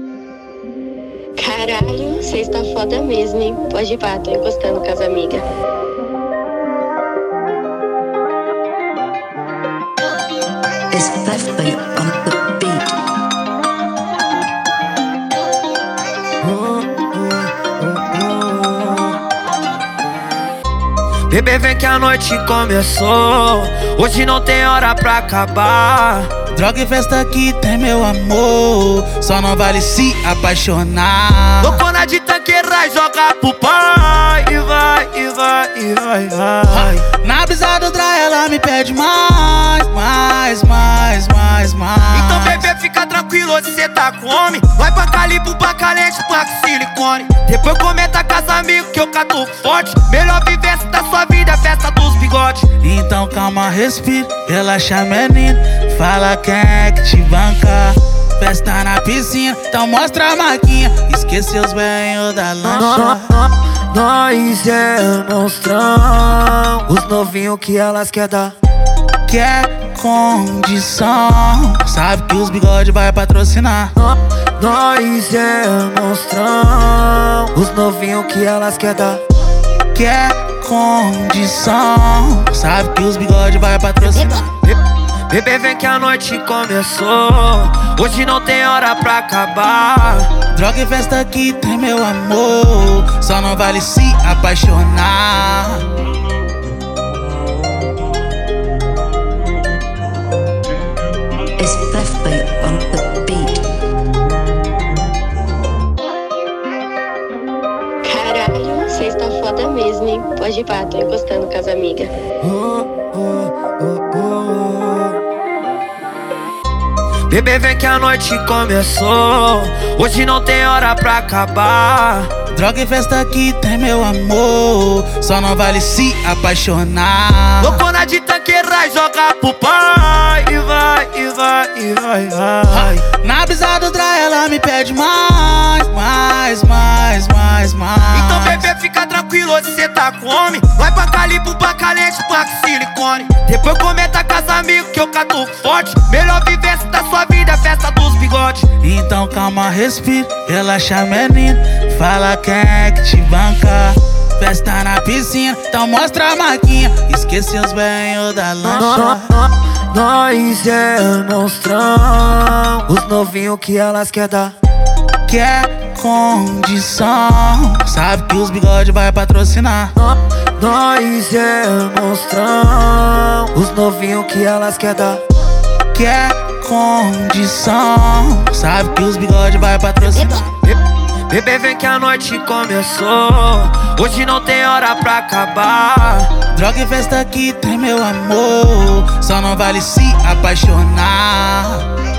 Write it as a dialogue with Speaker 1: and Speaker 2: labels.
Speaker 1: Caralho, cê está foda mesmo, hein? Pode ir pá, tô encostando com as amigas.
Speaker 2: It's Fefe on the beat.
Speaker 3: Bebê, vem que a noite começou. Hoje não tem hora pra acabar.
Speaker 4: Droga e festa que tem meu amor, só não vale se apaixonar.
Speaker 3: Loucona de tanqueira e joga pro pai. E vai, e vai, e vai, vai.
Speaker 4: Na brisa do dry ela me pede mais, mais, mais, mais, mais.
Speaker 3: Então bebê, fica tranquilo, hoje cê tá com homem. Vai pra calibre, pra calente, pra silicone. Depois comenta com as amigos que eu cato forte. Melhor vivência da sua vida, festa dos bigodes.
Speaker 4: Então calma, respira, relaxa menina. Fala quem é que te banca. Festa na piscina, então mostra a maquinha. Esqueceu os banhos da lancha.
Speaker 3: Nós é monstrão. Os novinhos que elas quer dar.
Speaker 4: Quer condição, sabe que os bigode vai patrocinar.
Speaker 3: Nós é monstrão. Os novinhos que elas quer dar.
Speaker 4: Quer condição, sabe que os bigode vai patrocinar.
Speaker 3: Bebê, vem que a noite começou. Hoje não tem hora pra acabar.
Speaker 4: Droga e festa que tem meu amor, só não vale se apaixonar.
Speaker 2: It's Fefe on the beat.
Speaker 1: Caralho, cê está foda mesmo, hein? Pode ir pá, tô encostando com as amigas.
Speaker 3: Bebê, vem que a noite começou. Hoje não tem hora pra acabar.
Speaker 4: Droga e festa que tem meu amor, só não vale se apaixonar.
Speaker 3: Loucona de tanqueira e joga pro pai. E vai, e vai, e vai, vai.
Speaker 4: Na brisa do dry ela me pede mais, mais, mais, mais, mais.
Speaker 3: Então bebê, fica tranquilo, hoje cê tá com homem. Vai pra calibre, pra calente, pra silicone. Depois comenta com as amigos que eu cato forte. Melhor vivência da sua vida, festa dos bigodes.
Speaker 4: Então calma, respira, relaxa menina. Fala quem é que te banca. Festa na piscina, então mostra a maquinha. Esqueceu os banhos da lancha.
Speaker 3: Nós é monstrão. Os novinhos que elas quer dar.
Speaker 4: Quer condição, sabe que os bigode vai patrocinar.
Speaker 3: Nós é monstrão. Os novinhos que elas quer dar.
Speaker 4: Quer condição, sabe que os bigode vai patrocinar.
Speaker 3: Bebê, vem que a noite começou. Hoje não tem hora pra acabar.
Speaker 4: Droga e festa que tem meu amor, só não vale se apaixonar.